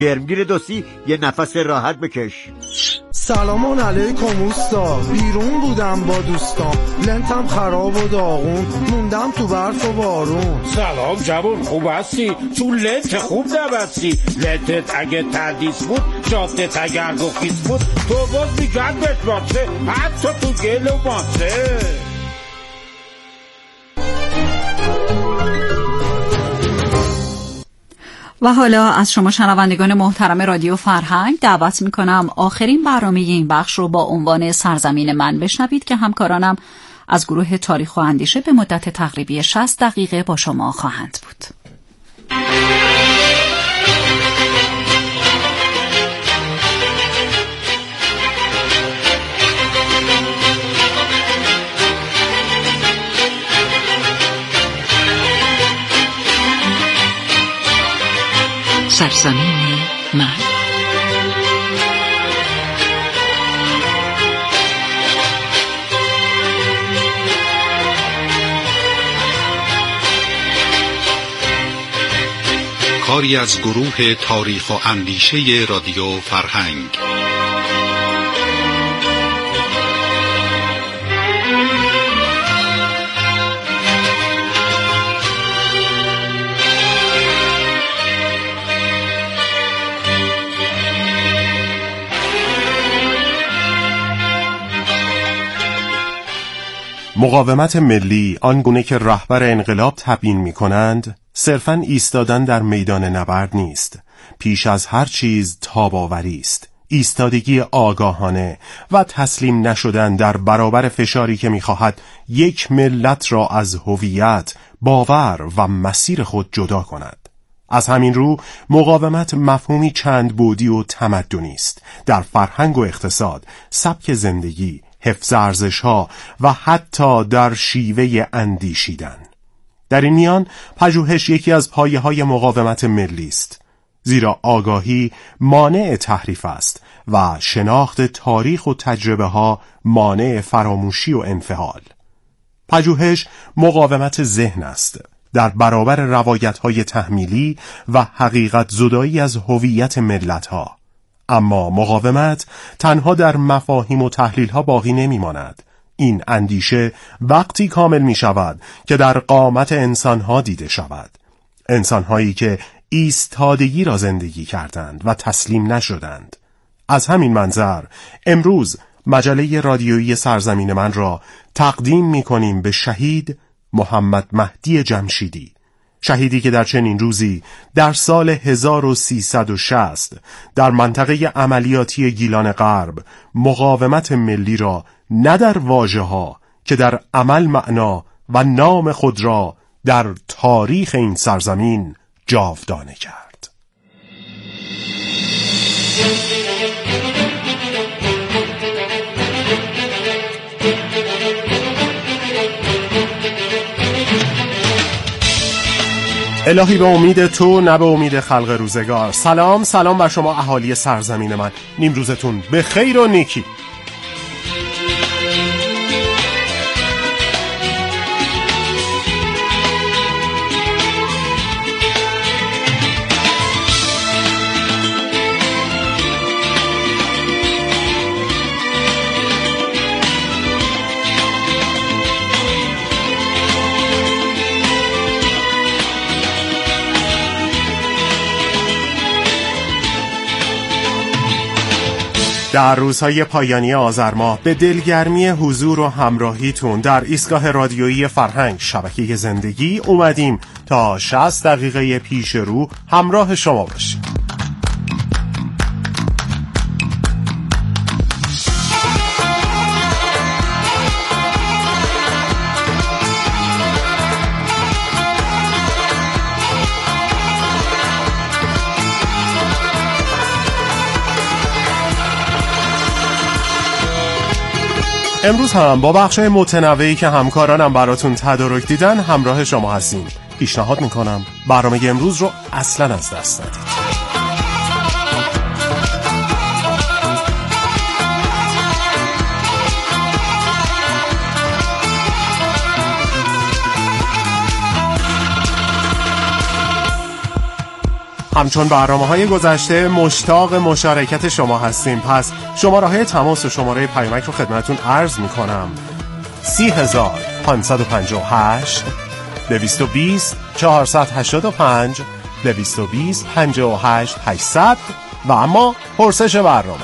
گرمگیر دوستی یه نفس راحت بکش. سلام علیکم اوستا، بیرون بودم با دوستان، لنتم خراب و داغون، موندم تو برف و بارون. سلام جوون، خوب هستی؟ تو لنت خوب نبستی. لنتت اگه تردیس بود، جادت اگر گفیس بود، تو باز میگن بشماسه، حتی تو گل و ماسه. و حالا از شما شنوندگان محترم رادیو فرهنگ دعوت میکنم آخرین برنامه این بخش رو با عنوان سرزمین من بشنوید که همکارانم از گروه تاریخ و اندیشه به مدت تقریبی 60 دقیقه با شما خواهند بود. سرزمین من. کاری از گروه تاریخ و اندیشه رادیو فرهنگ. مقاومت ملی آنگونه که رهبر انقلاب تبیین می‌کنند، صرفاً ایستادن در میدان نبرد نیست، پیش از هر چیز تاب‌آوری است، ایستادگی آگاهانه و تسلیم نشدن در برابر فشاری که می‌خواهد یک ملت را از هویت، باور و مسیر خود جدا کند. از همین رو مقاومت مفهومی چند بعدی و تمدنی است، در فرهنگ و اقتصاد، سبک زندگی، حفظ ارزش‌ها و حتی در شیوه اندیشیدن. در این میان پژوهش یکی از پایه‌های مقاومت ملی است، زیرا آگاهی مانع تحریف است و شناخت تاریخ و تجربه‌ها مانع فراموشی و انفعال. پژوهش مقاومت ذهن است در برابر روایت‌های تحمیلی و حقیقت زدایی از هویت ملت‌ها. اما مقاومت تنها در مفاهیم و تحلیل‌ها باقی نمی‌ماند. این اندیشه وقتی کامل می‌شود که در قامت انسان‌ها دیده شود، انسان‌هایی که ایستادگی را زندگی کردند و تسلیم نشدند. از همین منظر امروز مجله رادیویی سرزمین من را تقدیم می‌کنیم به شهید محمد مهدی جمشیدی، شهیدی که در چنین روزی در سال 1360 در منطقه عملیاتی گیلان غرب مقاومت ملی را نه در واژه‌ها که در عمل معنا و نام خود را در تاریخ این سرزمین جاودانه کرد. الهی به امید تو نه به امید خلق روزگار. سلام بر شما اهالی سرزمین من، نیمروزتون به خیر و نیکی. در روزهای پایانی آذر ماه به دلگرمی حضور و همراهیتون در ایستگاه رادیویی فرهنگ شبکه زندگی اومدیم تا 60 دقیقه پیش رو همراه شما باشیم. امروز هم با بخشای متنوعی که همکارانم براتون تدارک دیدن همراه شما هستیم. پیشنهاد میکنم برنامه امروز رو اصلا از دست ندید. همچون برنامه‌های گذشته مشتاق مشارکت شما هستیم. پس شماره‌های تماس و شماره پیامک رو خدمتتون عرض می‌کنم: 30558 220 485 220 58 800 و اما پرسش برنامه.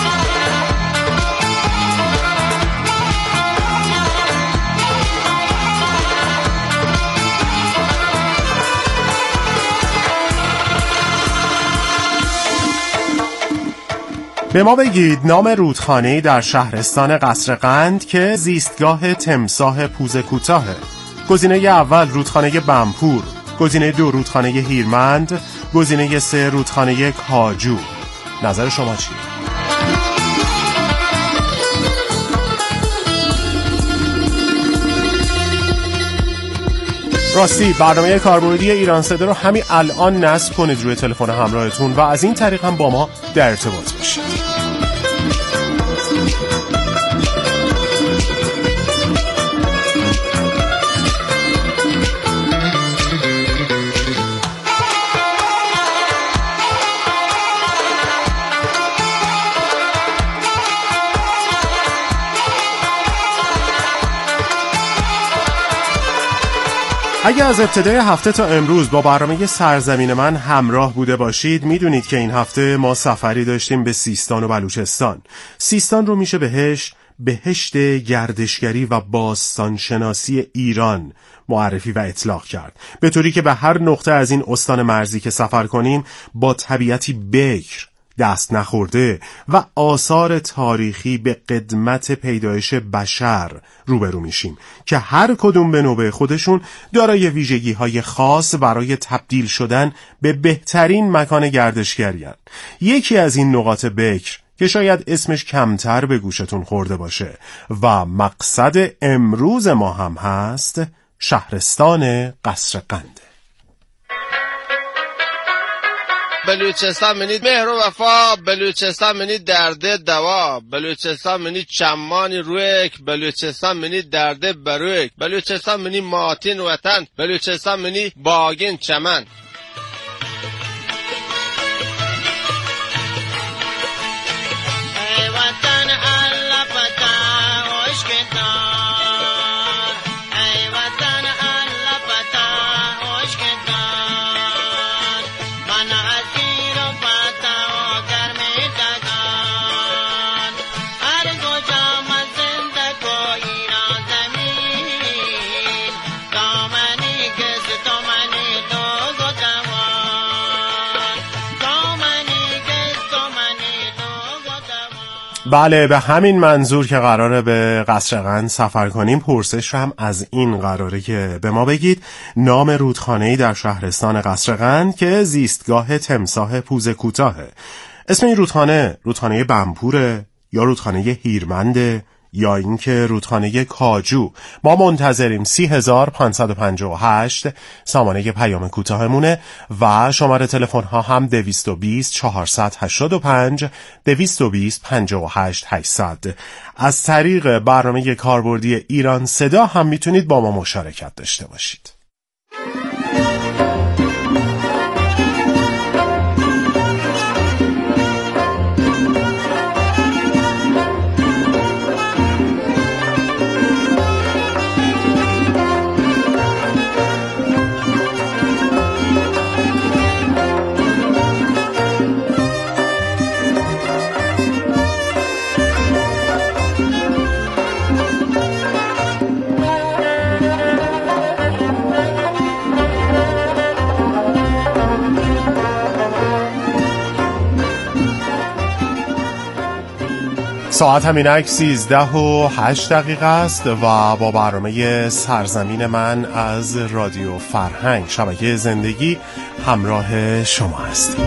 به ما بگید نام رودخانه‌ای در شهرستان قصرقند که زیستگاه تمساح پوزه کوتاهه. گزینه اول رودخانه بمپور، گزینه دو رودخانه هیرمند، گزینه سه رودخانه کاجو. نظر شما چیه؟ راستی برنامه کاربردی ایران صدا رو همین الان نصب کنید روی تلفن همراهتون و از این طریق هم با ما در ارتباط باشید. اگه از ابتدای هفته تا امروز با برنامه سرزمین من همراه بوده باشید میدونید که این هفته ما سفری داشتیم به سیستان و بلوچستان. سیستان رو میشه بهشت گردشگری و باستانشناسی ایران معرفی و اطلاق کرد، به طوری که به هر نقطه از این استان مرزی که سفر کنیم با طبیعتی بکر، دست نخورده و آثار تاریخی به قدمت پیدایش بشر روبرو میشیم که هر کدوم به نوبه خودشون دارای ویژگی‌های خاص برای تبدیل شدن به بهترین مکان گردشگری هستند. یکی از این نقاط بکر که شاید اسمش کمتر به گوشتون خورده باشه و مقصد امروز ما هم هست، شهرستان قصرقند. بلوچستان منید مهر و وفا، بلوچستان منید درد دوا، بلوچستان منید چمانی رویک، بلوچستان منید درد برویک، بلوچستان منید ماتین وطن، بلوچستان منید باگین چمن. بله، به همین منظور که قراره به قصرقند سفر کنیم، پرسش هم از این قراره که به ما بگید نام رودخانه‌ای در شهرستان قصرقند که زیستگاه تمساح پوزه کوتاهه. اسم این رودخانه بمپوره یا رودخانه هیرمنده یا اینکه رودخانه کاجو؟ ما منتظریم. 30558 سامانه پیام کوتاهمونه و شماره تلفن ها هم 220 485 220 58 800. از طریق برنامه کاربردی ایران صدا هم میتونید با ما مشارکت داشته باشید. ساعت همینک 13:08 است و با برنامه سرزمین من از رادیو فرهنگ شبکه زندگی همراه شما هستیم.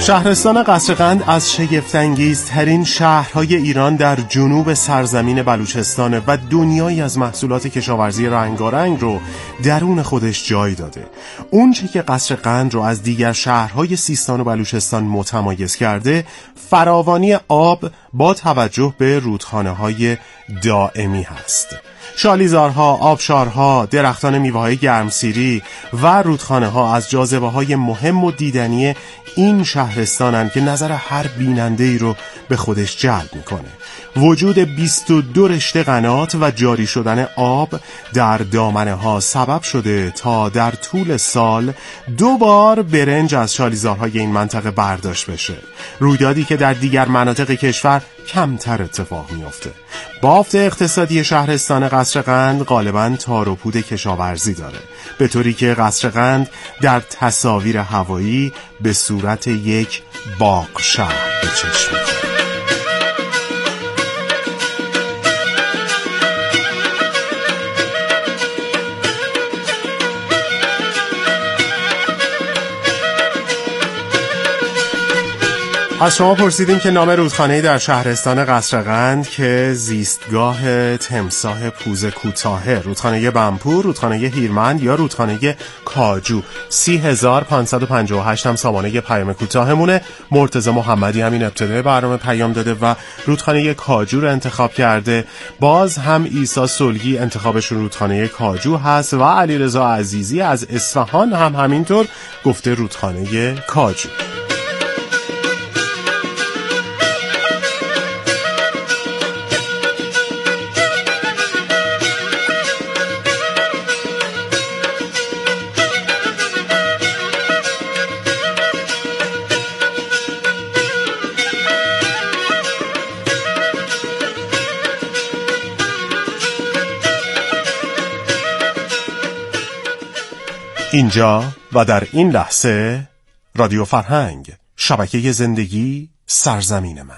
شهرستان قصرقند از شگفت‌انگیزترین شهرهای ایران در جنوب سرزمین بلوچستان و دنیایی از محصولات کشاورزی رنگارنگ رو درون خودش جای داده. اون چه که قصرقند رو از دیگر شهرهای سیستان و بلوچستان متمایز کرده، فراوانی آب با توجه به رودخانه‌های دائمی هست. شالیزارها، آبشارها، درختان میوه‌های گرمسیری و رودخانه‌ها از جاذبه‌های مهم و دیدنی این شهرستانن که نظر هر بیننده‌ای رو به خودش جلب میکنه. وجود 22 رشته قنات و جاری شدن آب در دامنه‌ها سبب شده تا در طول سال 2 بار برنج از شالیزارهای این منطقه برداشت بشه، رویدادی که در دیگر مناطق کشور کمتر اتفاق میفته. بافت اقتصادی شهرستان قصرقند غالباً تار و پود کشاورزی داره، به طوری که قصرقند در تصاویر هوایی به صورت یک باغ شهر به چشم می‌خوره. از شما پرسیدیم که نام رودخانه‌ای در شهرستان قصرقند که زیستگاه تمساح پوز کوتاهه، رودخانه بمپور، رودخانه هیرمند یا رودخانه کاجو. 30558 هم سامانه پیام کوتاهمونه. مرتضی محمدی همین ابتدای برنامه پیام داده و رودخانه کاجو رو انتخاب کرده. باز هم عیسی سلگی انتخابش رودخانه کاجو هست و علیرضا عزیزی از اصفهان هم همینطور گفته رودخانه کاجو. اینجا و در این لحظه رادیو فرهنگ، شبکه زندگی، سرزمین من.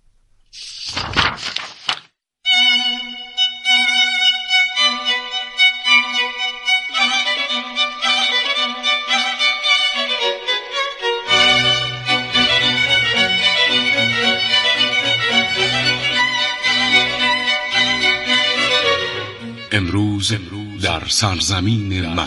امروز در سرزمین من.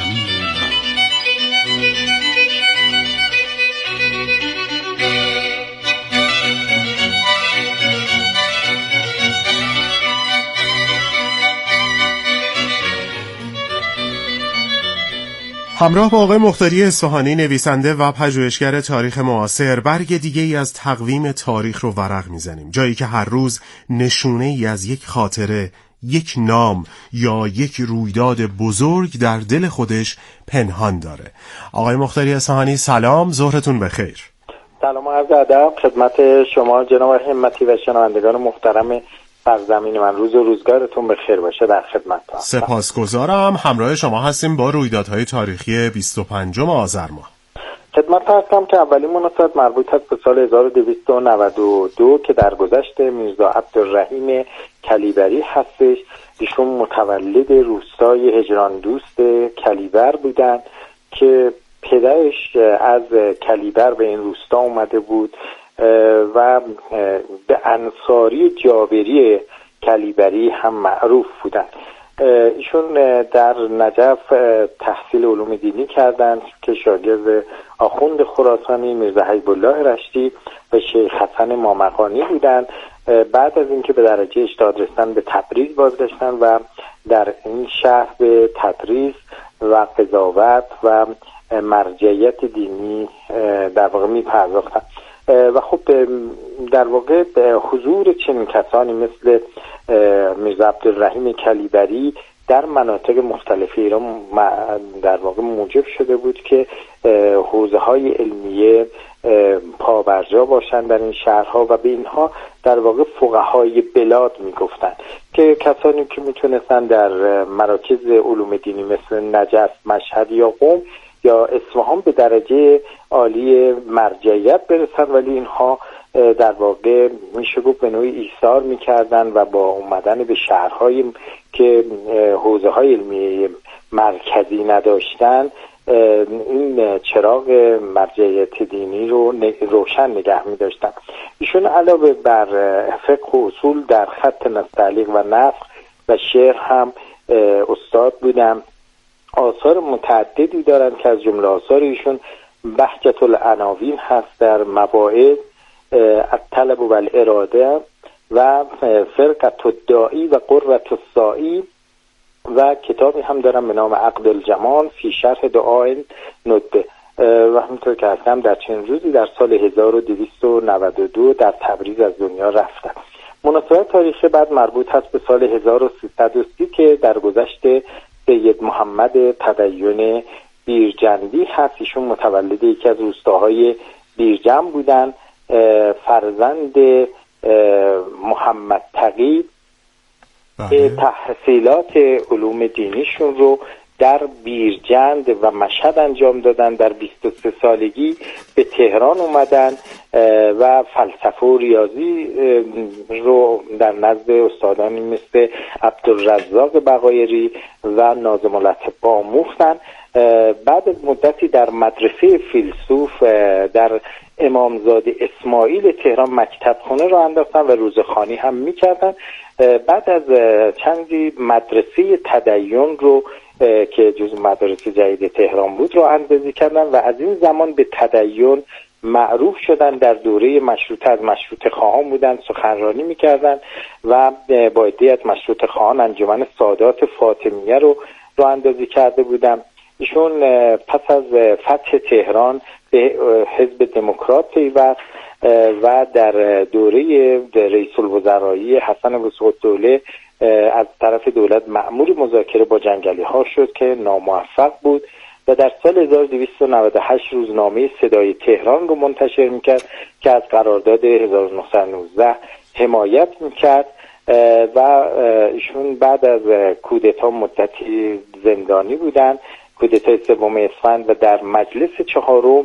همراه با آقای مختاری اصفهانی، نویسنده و پژوهشگر تاریخ معاصر، برگ دیگه ای از تقویم تاریخ رو ورق میزنیم، جایی که هر روز نشونه ای از یک خاطره، یک نام یا یک رویداد بزرگ در دل خودش پنهان داره. آقای مختاری اصفهانی سلام، ظهرتون بخیر. سلام و عرض ادب خدمت شما جناب همتی و شنوندگان محترم سرزمین من. روز و روزگارتون بخیر باشه. در خدمتتون. سپاسگزارم. همراه شما هستیم با رویدادهای تاریخی 25 آذر ماه. خدمت هستم که اولین مناسبت مربوط است به سال 1292 که در گذشت میرزا عبدالرحیم کلیبری هستش. ایشون متولد روستای هجران دوست کلیبر بودن که پدرش از کلیبر به این روستا اومده بود و به انصاری جابری کلیبری هم معروف بودن. ایشون در نجف تحصیل علوم دینی کردند که شاگرد آخوند خراسانی میرزا حبیب الله رشتی و شیخ حسن مامقانی بودند. بعد از اینکه به درجه اجتهاد رسیدن به تبریز بازگشتن و در این شهر به تدریس و قضاوت و مرجعیت دینی در واقع می پرداختن و خب در واقع حضور چنین کسانی مثل میرزا عبدالرحیم کلیبری در مناطق مختلف ایران در واقع موجب شده بود که حوزه های علمیه پابرجا باشند در این شهرها و به اینها در واقع فقهای بلاد میگفتند که کسانی که میتونستن در مراکز علوم دینی مثل نجف، مشهد یا قم یا اصفهان به درجه عالی مرجعیت برسن، ولی اینها در واقع میشه گفت به نوعی ایثار میکردن و با اومدن به شهرهایی که حوزه های علمی مرکزی نداشتن این چراغ مرجعیت دینی رو روشن نگه می داشتن. ایشون علاوه بر فقه و اصول در خط تعلیق و نسخ و شعر هم استاد بودن. آثار متعددی دارن که از جمله آثار ایشون بهجت العناوین هست در مواعظ، الطلب و الاراده و فرقة الداعی و قرة الساعی و کتابی هم دارم به نام عقد الجمال فی شرح دعاء ندبه و همونطور که هستم در چند روزی در سال 1292 در تبریز از دنیا رفتن. مناسبت تاریخی بعد مربوط هست به سال 1330 که در گذشت سید محمد تدین بیرجندی هست. ایشون متولد یکی از روستاهای بیرجند بودن، فرزند محمد تقی. تحصیلات علوم دینیشون رو در بیرجند و مشهد انجام دادن. در 23 سالگی به تهران اومدن و فلسفه و ریاضی رو در نزد استادانی مثل عبدالرزاق بقایری و ناظم الاطباء آموختن. بعد از مدتی در مدرسه فیلسوف در امامزاده اسماعیل تهران مکتبخانه را انداختن و روزخوانی هم میکردن. بعد از چندی مدرسه تدین رو که جزو مدارس جدید تهران بود رو اندازی کردن و از این زمان به تدین معروف شدن. در دوره مشروطه از مشروطه خواهان بودن، سخنرانی میکردن و با عده‌ای از مشروطه خواهان انجمن سادات فاطمیه رو اندازی کرده بودن. ایشون پس از فتح تهران به حزب دموکرات پیوست و در دوره رئیس الوزرایی حسن وثیق‌الدوله از طرف دولت مأمور مذاکره با جنگلی ها شد که ناموفق بود و در سال 1298 روزنامه صدای تهران رو منتشر میکرد که از قرارداد 1919 حمایت میکرد و ایشون بعد از کودتا مدتی زندانی بودن. کودتای 3 اسفند و در مجلس 4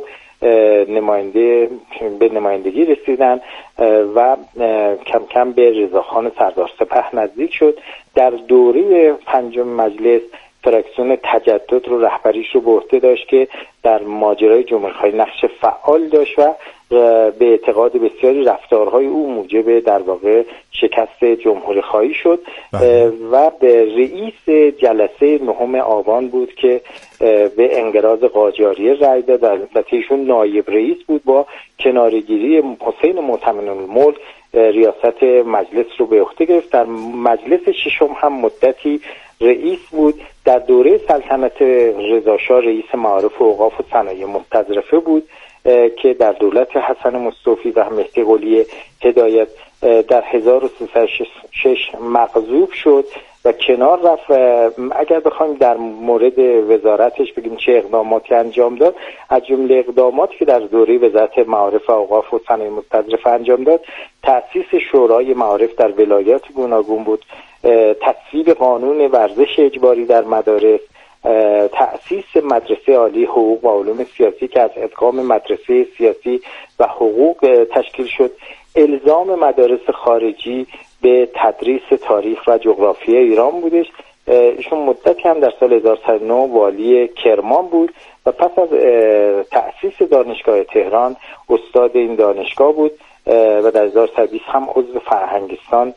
به نمایندگی رسیدن و کم کم به رضاخان سردار سپه نزدیک شد. در دوره 5 مجلس فراکسیون تجدد رو رهبریش رو به عهده داشت که در ماجرای جمهوری‌خواهی نقش فعال داشت و به اعتقاد بسیاری رفتارهای او موجب در واقع شکست جمهوری‌خواهی شد و به رئیس جلسه 9 آبان بود که به انقراض قاجاریه رأی داد. البته ایشون نایب رئیس بود. با کناره‌گیری حسین معتمدالملک ریاست مجلس رو به عهده گرفت. در مجلس 6 هم مدتی رئیس بود. در دوره سلطنت رضاشاه رئیس معارف و اوقاف و صنایع مستظرفه بود که در دولت حسن مصطفی و مهدی قلی هدایت در 1306 مغضوب شد و کنار رفت. اگر بخوایم در مورد وزارتش بگیم چه اقداماتی انجام داد، از جمله اقداماتی که در دوره وزارت معارف و اوقاف و صنایع مستظرفه انجام داد، تأسیس شورای معارف در ولایات گوناگون بود، تصویب قانون ورزش اجباری در مدارس، تأسیس مدرسه عالی حقوق و علوم سیاسی که از ادغام مدرسه سیاسی و حقوق تشکیل شد، الزام مدارس خارجی به تدریس تاریخ و جغرافی ایران بودش. ایشون مدتی هم در سال 1909 والی کرمان بود و پس از تأسیس دانشگاه تهران استاد این دانشگاه بود و در 1920 هم عضو فرهنگستان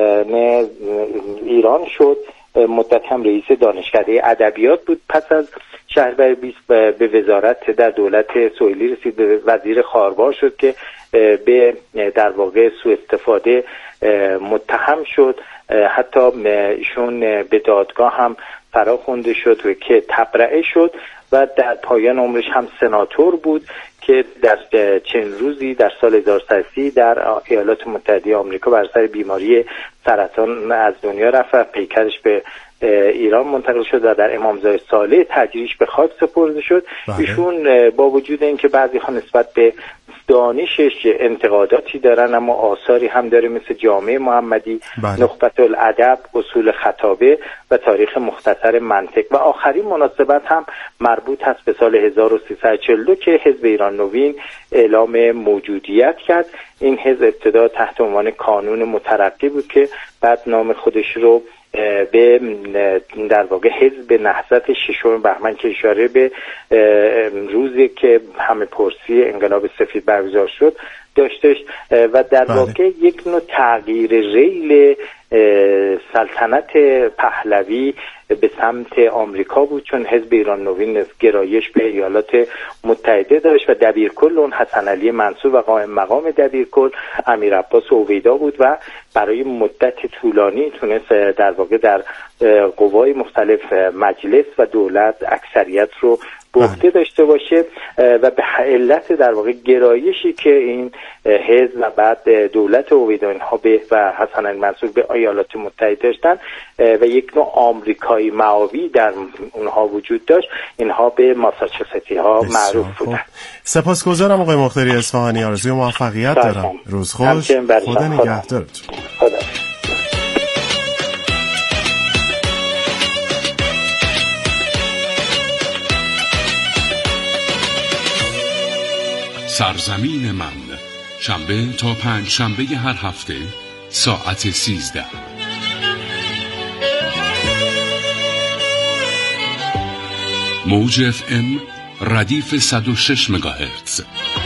ایران شد. مدت هم رئیس دانشکده ادبیات بود. پس از شهریور 20 به وزارت در دولت سهیلی رسید، به وزیر خاربار شد که به در واقع سوء استفاده متهم شد. حتی ایشون به دادگاه هم فراخوانده شد و که تبرئه شد و در پایان عمرش هم سناتور بود که در چند روزی در سال 1930 در ایالات متحده آمریکا بر اثر بیماری سرطان از دنیا رفت و پیکرش به ایران منتقل شد و در امامزاده صالح تجریش به خاک سپرده شد. ایشون با وجود اینکه بعضی ها نسبت به دانشش انتقاداتی دارن، اما آثاری هم داره مثل جامعه محمدی، نخبة الادب، اصول خطابه و تاریخ مختصر منطق. و آخرین مناسبت هم مربوط هست به سال 1342 که حزب ایران نوین اعلام موجودیت کرد. این حزب ابتدا تحت عنوان کانون مترقی بود که بعد نام خودش رو به در واقع حزب نهضت 6 بهمن که اشاره به روزی که همه پرسی انقلاب سفید برگزار شد داشتش و در واقع یک نوع تغییر ریل سلطنت پهلوی به سمت آمریکا بود، چون حزب ایران نوین گرایش به ایالات متحده داشت و دبیرکل اون حسن علی منصور و قائم مقام دبیرکل امیر عباس اویدا بود و برای مدت طولانی تونست در واقع در قوای مختلف مجلس و دولت اکثریت رو به عهده داشته باشه و به علت در واقع گرایشی که این حزب و بعد دولت اویدا اینها به و حسن علی منصور به ایالات متحده داشتن و یک نوع آمریکایی معاوی در اونها وجود داشت، اینها به ماساچوستی ها معروف بودن. سپاسگزارم آقای مختاری اصفهانی، آرزوی موفقیت دارم. روز خوش، خدا نگهدارتون. سرزمین من، شنبه تا پنج شنبه هر هفته ساعت 13. موج FM ردیف 106 مگاهرتز.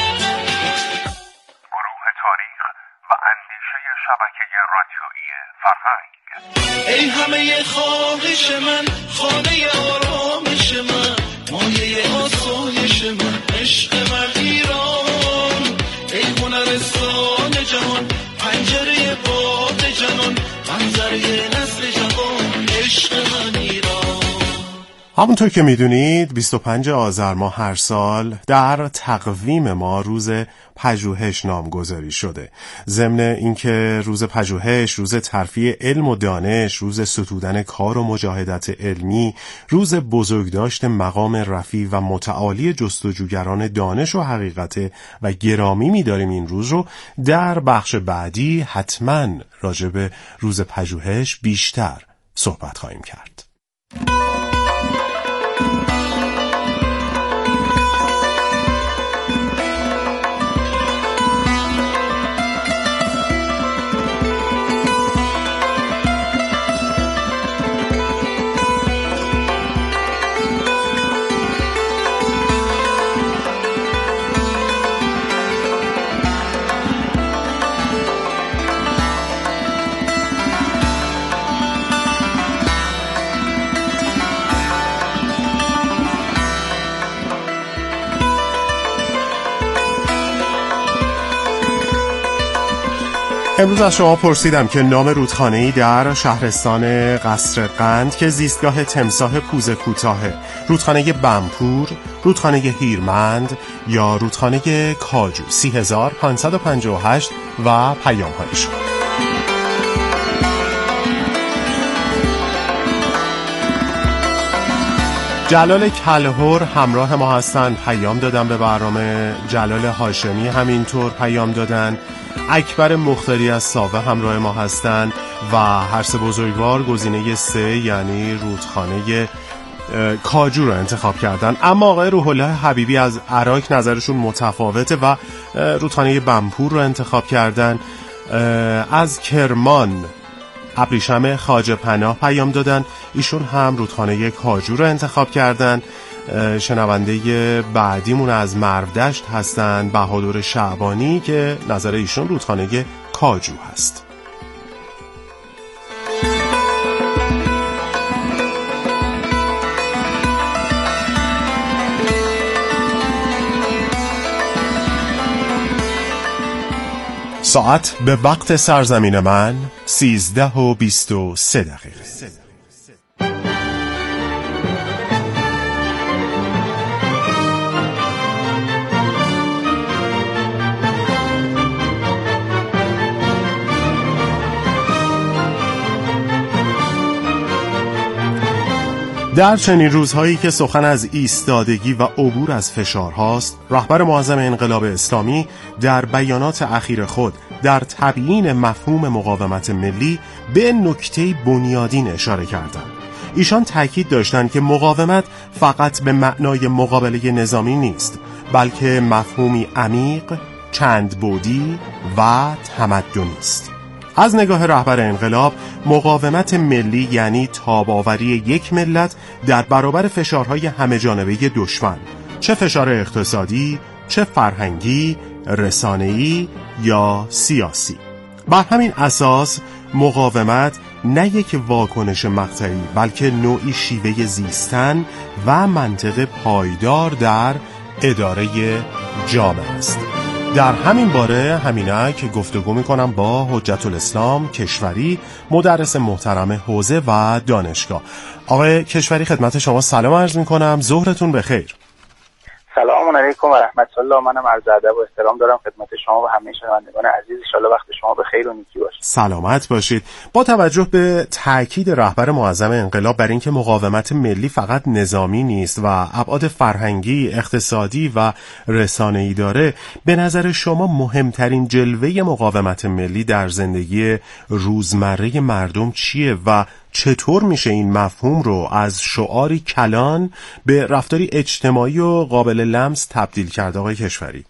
گروه تاریخ و اندیشه شبکه رادیویی فرهنگ. ای همه خواهش من، خانه آرامش من، مایه آسایش من، عشق من ایران، ای هنرستان جهان، پنجره باد جهان، منظره نسل جوان، عشق من ایران. همونطور که میدونید 25 آذر ماه هر سال در تقویم ما روز پژوهش نامگذاری شده. ضمن اینکه روز پژوهش، روز ترفیع علم و دانش، روز ستودن کار و مجاهدت علمی، روز بزرگداشت مقام رفیع و متعالی جستجوگران دانش و حقیقت و گرامی می‌داریم این روز رو، در بخش بعدی حتما راجع به روز پژوهش بیشتر صحبت خواهیم کرد. امروز از شما پرسیدم که نام رودخانه‌ای در شهرستان قصر قند که زیستگاه تمساح پوزه کوتاهه، رودخانه بمپور، رودخانه هیرمند یا رودخانه کاجو. 30558 و پیام‌هایشون. جلال کلهر همراه ما هستن، پیام دادن به برنامه. جلال هاشمی همینطور پیام دادن. اکبر مختاری از ساوه همراه ما هستن و هر سه بزرگوار گزینه 3 یعنی رودخانه کاجو رو انتخاب کردن. اما آقای روح الله حبیبی از عراق نظرشون متفاوته و رودخانه بمپور رو انتخاب کردن. از کرمان ابریشم خواجه پناه پیام دادن، ایشون هم رودخانه کاجو رو انتخاب کردن. شنونده بعدیمون از مرودشت هستن، بهادر شعبانی که نظر ایشون رودخانه کاجو هست. ساعت به وقت سرزمین من 13:23. در چنین روزهایی که سخن از ایستادگی و عبور از فشار هاست، رهبر معظم انقلاب اسلامی در بیانات اخیر خود در تبیین مفهوم مقاومت ملی به نکته بنیادین اشاره کردند. ایشان تاکید داشتند که مقاومت فقط به معنای مقابله نظامی نیست، بلکه مفهومی عمیق، چند بعدی و تمدنی است. از نگاه رهبر انقلاب، مقاومت ملی یعنی تاب‌آوری یک ملت در برابر فشارهای همه‌جانبه دشمن، چه فشار اقتصادی، چه فرهنگی، رسانه‌ای یا سیاسی. بر همین اساس مقاومت نه یک واکنش مقطعی بلکه نوعی شیوه زیستن و منطق پایدار در اداره جامعه است. در همین باره همینک گفتگو میکنم با حجت الاسلام کشوری، مدرس محترم حوزه و دانشگاه. آقای کشوری خدمت شما سلام عرض میکنم، ظهرتون بخیر. سلام علیکم و رحمت الله. منم عرض ادب و احترام دارم خدمت شما و همه شنوندگان عزیز. ان شاءالله وقت شما بخیر و نیکی باشه. سلامت باشید. با توجه به تاکید رهبر معظم انقلاب بر اینکه مقاومت ملی فقط نظامی نیست و ابعاد فرهنگی، اقتصادی و رسانه‌ای داره، به نظر شما مهمترین جلوه مقاومت ملی در زندگی روزمره مردم چیه و چطور میشه این مفهوم رو از شعاری کلان به رفتاری اجتماعی و قابل لمس تبدیل کرد آقای کشوری؟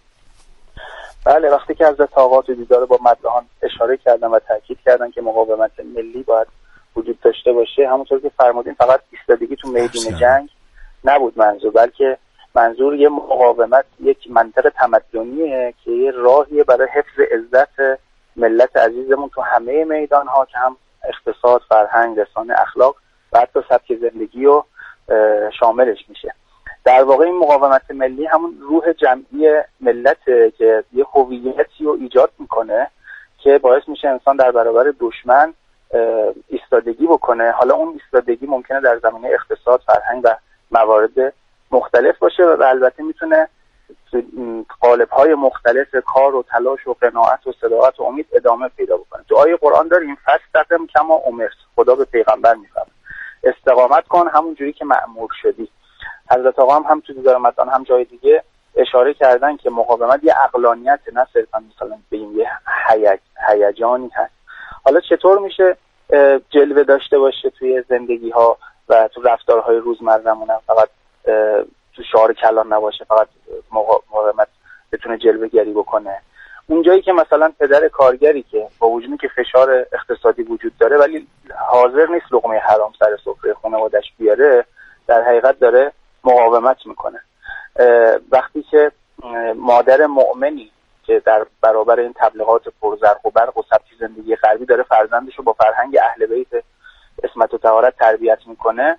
بله، وقتی که حضرت آقا تو دیدار با مدعیان اشاره کردن و تاکید کردن که مقاومت ملی باید وجود داشته باشه، همونطور که فرمودین فقط ایستادگی تو میدون جنگ نبود منظور، بلکه منظور یه مقاومت، یک منطق تمدنیه که یه راهیه برای حفظ عزت ملت عزیزمون تو همه میدان‌ها که هم اقتصاد، فرهنگ، رسانه، اخلاق و حتی سبک زندگی رو شاملش میشه. در واقع این مقاومت ملی همون روح جمعی ملته که یه هویتی رو ایجاد میکنه که باعث میشه انسان در برابر دشمن ایستادگی بکنه. حالا اون ایستادگی ممکنه در زمینه اقتصاد، فرهنگ و موارد مختلف باشه و البته میتونه قالب‌های مختلف کار و تلاش و قناعت و صداقت و امید ادامه پیدا بکنه. تو آیه قرآن داریم فاستقم کما امرت، خدا به پیغمبر میفرماید استقامت کن همون جوری که مأمور شدی. حضرت آقا هم تو دیدار مدعیان هم جای دیگه اشاره کردن که مقاومت یه عقلانیت، نه صرفا مثلا بگیم یه هیجانی هست. حالا چطور میشه جلوه داشته باشه توی زندگی ها و تو رفتارهای روزمره‌مون، فقط تو شعار کلان نباشه، فقط مقاومت بتونه جلوه گری بکنه؟ اونجایی که مثلا پدر کارگری که با وجودی که فشار اقتصادی وجود داره ولی حاضر نیست لقمه حرام سر سفره خانواده‌اش بیاره، در حقیقت داره مقاومت میکنه. وقتی که مادر مؤمنی که در برابر این تبلیغات پرزرق و برق و سبک زندگی غربی داره فرزندش رو با فرهنگ اهل بیت عصمت و طهارت تربیت میکنه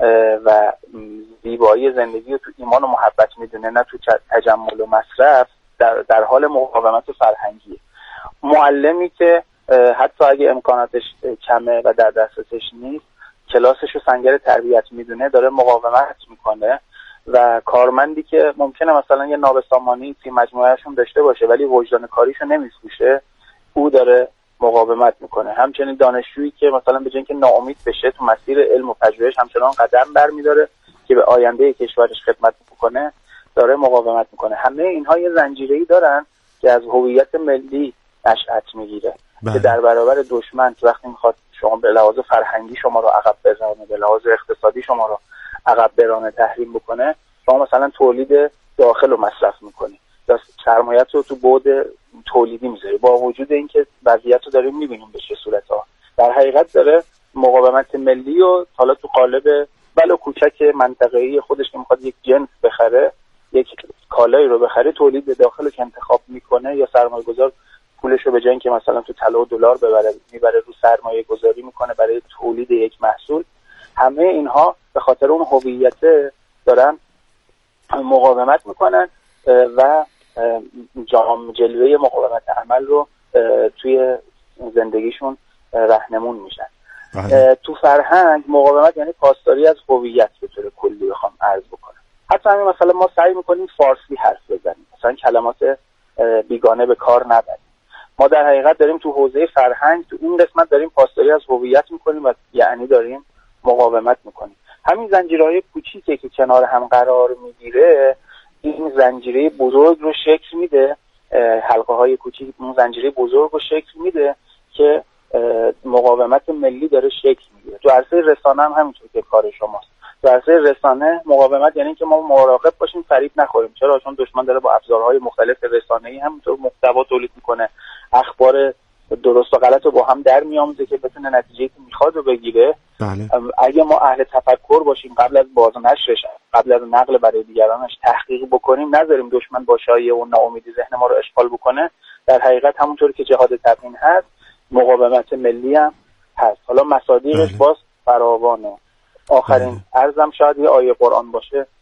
و زیبایی زندگی رو تو ایمان و محبت میدونه، نه تو تجمل و مصرف، در حال مقاومت فرهنگی. معلمی که حتی اگه امکاناتش کمه و در دسترسش نیست، کلاسش رو سنگر تربیت میدونه، داره مقاومت میکنه. و کارمندی که ممکنه مثلا یه نابسامانی توی مجموعهشون داشته باشه ولی وجدان کاریشو نمیسوشه، او داره مقاومت میکنه. همچنین دانشجویی که مثلا به جای اینکه ناامید بشه تو مسیر علم و پژوهش همچنان قدم برمیداره که به آینده کشورش خدمت بکنه، داره مقاومت میکنه. همه اینها یه زنجیره‌ای دارن که از هویت ملی نشأت میگیره که در برابر دشمن وقتی میخواد شما به لحاظ فرهنگی شما رو عقب برانه، به لحاظ اقتصادی شما رو عقب برانه، تحریم بکنه، شما مثلا تولید داخل رو مصرف میکنی یا سرمایه‌ت رو تو بعد تولیدی میذاری، با وجود اینکه وضعیت رو داریم میبینیم به چه صورت‌ها. در حقیقت داره مقاومت ملی و حالا تو قالب ولو کوچک منطقه‌ای خودش که میخواد یک جنس بخره، یک کالایی رو بخره، تولید داخل رو که انتخاب میکنه یا سرمایه‌گذار پولش رو به جای اینکه مثلا تو طلا و دلار میبره رو سرمایه گذاری میکنه برای تولید یک محصول. همه اینها به خاطر اون هویت دارن مقاومت میکنن و جلوه مقاومت عمل رو توی زندگیشون رهنمون میشن. تو فرهنگ مقاومت یعنی پاسداری از هویت به طور کلی بخوام عرض بکنم. حتی همین مثلا ما سعی میکنیم فارسی حرف بزنیم، مثلا کلمات بیگانه به کار نبریم. ما در حقیقت داریم تو حوزه فرهنگ تو این قسمت داریم پاسداری از هویت میکنیم و یعنی داریم مقاومت میکنیم. همین زنجیرهای کوچیکی که کنار هم قرار میگیره این زنجیره بزرگ رو شکل میده، حلقه های کوچیک اون زنجیره بزرگ رو شکل میده که مقاومت ملی داره شکل میگیره. تو عرصه رسانه هم همینطور که کار شماست. تو عرصه رسانه مقاومت یعنی که ما مراقب باشیم فریب نخوریم. چرا؟ چون دشمن داره با ابزارهای مختلف رسانه‌ای همینطور محتوا تولید میکنه، اخبار درست و غلط رو با هم در میآموزه که بتونه نتیجه‌ای که میخواد رو بگیره. بله. اگه ما اهل تفکر باشیم، قبل از باز و نشرش، قبل از نقل برای دیگرانش تحقیق بکنیم، نذاریم دشمن با شایعه و ناامیدی ذهن ما رو اشغال بکنه، در حقیقت همونطور که جهاد تبیین هست، مقاومت ملی هم هست. حالا مصادیقش باز فراوانه. آخرین عرضم شاید یه آیه قرآن باشه